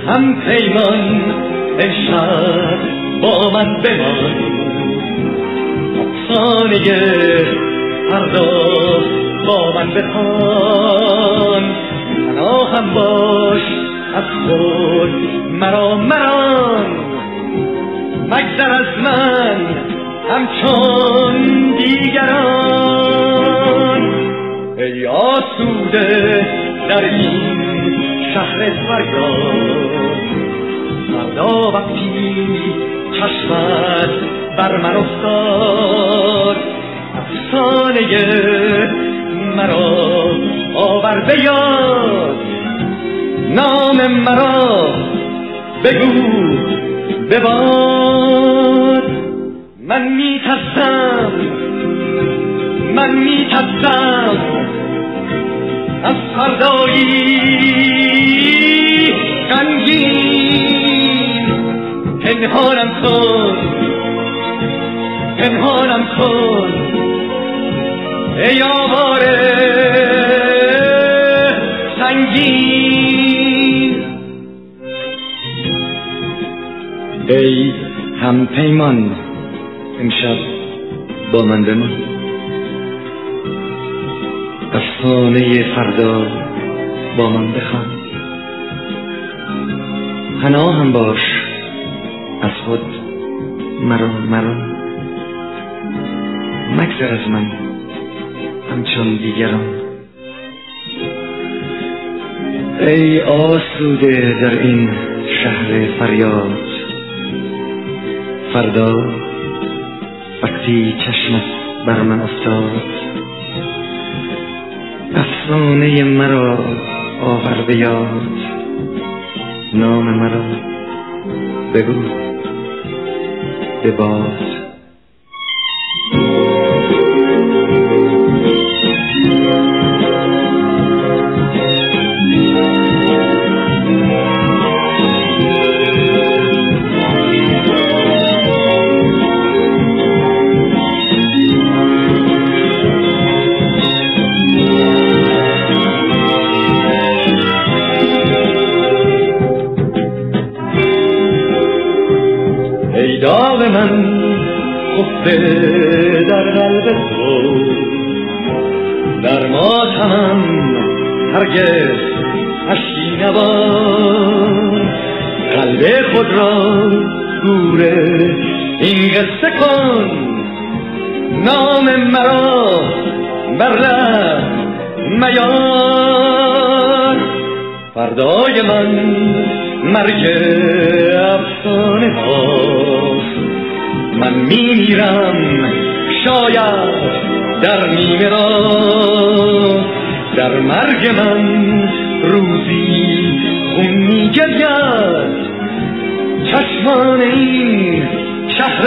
هم پیمان امشب با من بمان، افسانه فردا با من بخوان. پناهم باش از خود مرا مران، مگذر از من همچون دیگران. ای آسوده در این شهر فریاد، فردا وقتی چشمت بر من افتاد، افسانه مرا آور به یاد. نام مرا بگو بباد. من می‌ترسم از فردایی غمگین. پنهانم کن ای آواره سنگین. ای هم پیمان امشب با من بمان، افسانه فردا با من بخوان. پناهم باش از خود مرا مگذر از من همچون دیگران. ای آسوده در این شهر فریاد، فردا وقتی چشمت بر من افتاد، افسانه مرا آور به یاد. نام مرا بگو بباد. ای داغ من خفته در قلب تو، در ماتمم هرگز اشکی نباد. قلب خود را گور این قصه کن، نام مرا بر لب میار. فردای من مرگ افسانه هاست، من میمیرم شاید در نیمه راست. در مرگ من روزی خون می‌گرید چشمان این شهر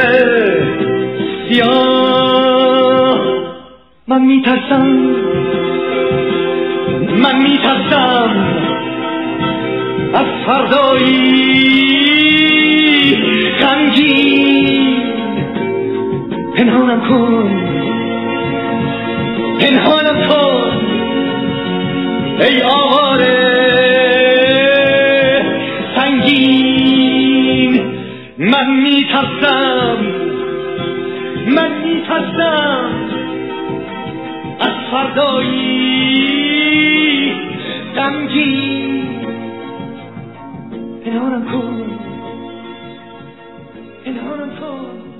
سیاه. من میترسم از فردایی غمگین. پنهانم کن ای آواره سنگین. من میترسم از فردایی غمگین. پنهانم کن